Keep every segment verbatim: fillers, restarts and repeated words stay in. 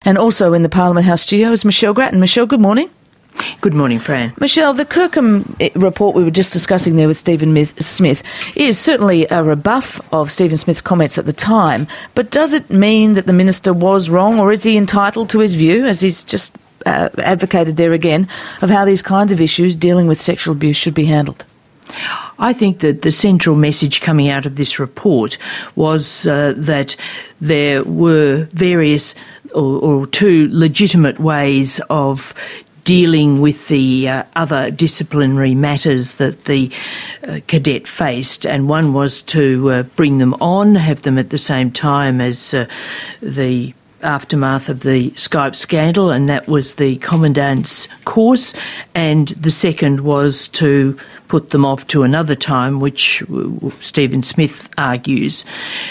And also in the Parliament House studio is Michelle Grattan. Michelle, good morning. Good morning, Fran. Michelle, the Kirkham report we were just discussing there with Stephen Smith is certainly a rebuff of Stephen Smith's comments at the time, but does it mean that the minister was wrong, or is he entitled to his view, as he's just uh, advocated there again, of how these kinds of issues dealing with sexual abuse should be handled? I think that the central message coming out of this report was uh, that there were various or, or two legitimate ways of dealing with the uh, other disciplinary matters that the uh, cadet faced, and one was to uh, bring them on, have them at the same time as uh, the aftermath of the Skype scandal, and that was the Commandant's course, and the second was to put them off to another time, which Stephen Smith argues.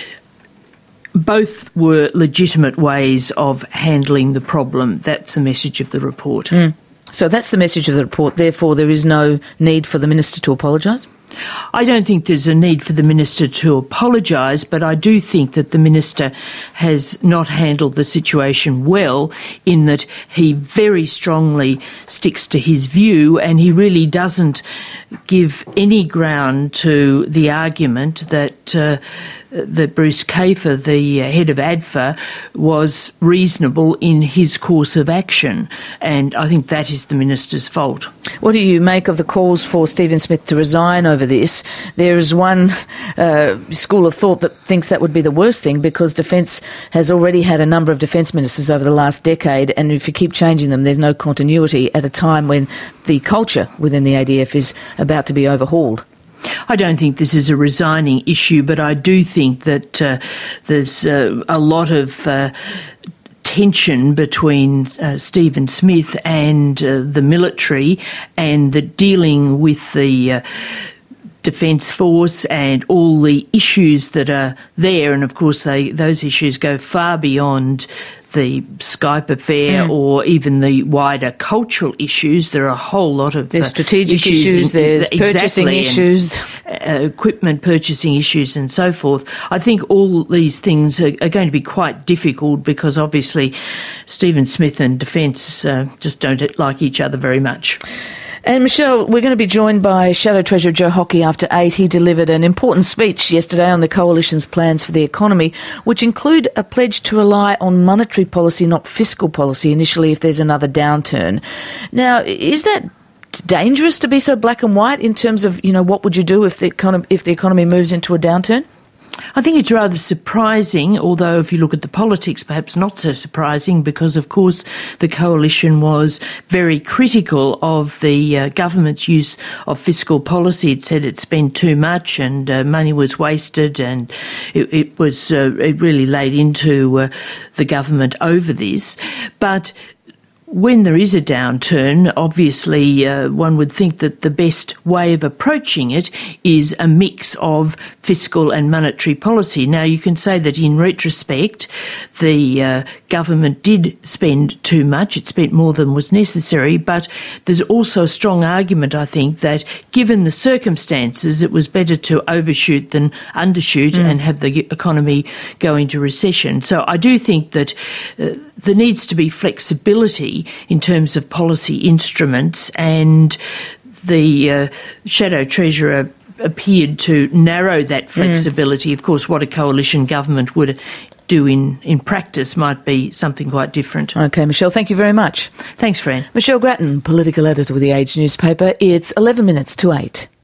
Both were legitimate ways of handling the problem. That's the message of the report. Mm. So that's the message of the report. Therefore, there is no need for the minister to apologise? I don't think there's a need for the minister to apologise, but I do think that the minister has not handled the situation well, in that he very strongly sticks to his view and he really doesn't give any ground to the argument that uh, that Bruce Kafer, the head of A D F A, was reasonable in his course of action, and I think that is the minister's fault. What do you make of the calls for Stephen Smith to resign over this? There is one uh, school of thought that thinks that would be the worst thing, because Defence has already had a number of defence ministers over the last decade, and if you keep changing them, there's no continuity at a time when the culture within the A D F is about to be overhauled. I don't think this is a resigning issue, but I do think that uh, there's uh, a lot of uh, tension between uh, Stephen Smith and uh, the military, and the dealing with the uh, Defence Force and all the issues that are there. And of course, they, those issues go far beyond the Skype affair mm. or even the wider cultural issues. There are a whole lot of There's uh, strategic issues, issues in, there's exactly, purchasing issues. And, uh, equipment purchasing issues and so forth. I think all these things are, are going to be quite difficult, because obviously Stephen Smith and Defence uh, just don't like each other very much. And Michelle, we're going to be joined by Shadow Treasurer Joe Hockey after eight. He delivered an important speech yesterday on the Coalition's plans for the economy, which include a pledge to rely on monetary policy, not fiscal policy, initially if there's another downturn. Now, is that dangerous to be so black and white in terms of, you know, what would you do if the economy, if the economy moves into a downturn? I think it's rather surprising, although if you look at the politics, perhaps not so surprising, because, of course, the Coalition was very critical of the uh, government's use of fiscal policy. It said it spent too much and uh, money was wasted, and it, it was uh, it really laid into uh, the government over this. But when there is a downturn, obviously uh, one would think that the best way of approaching it is a mix of fiscal and monetary policy. Now, you can say that in retrospect, the uh, government did spend too much. It spent more than was necessary, but there's also a strong argument, I think, that given the circumstances, it was better to overshoot than undershoot mm. and have the economy go into recession. So I do think that uh, there needs to be flexibility in terms of policy instruments, and the uh, Shadow Treasurer appeared to narrow that flexibility. Mm. Of course, what a coalition government would do in, in practice might be something quite different. OK, Michelle, thank you very much. Thanks, Fran. Michelle Grattan, political editor with The Age newspaper. It's eleven minutes to eight.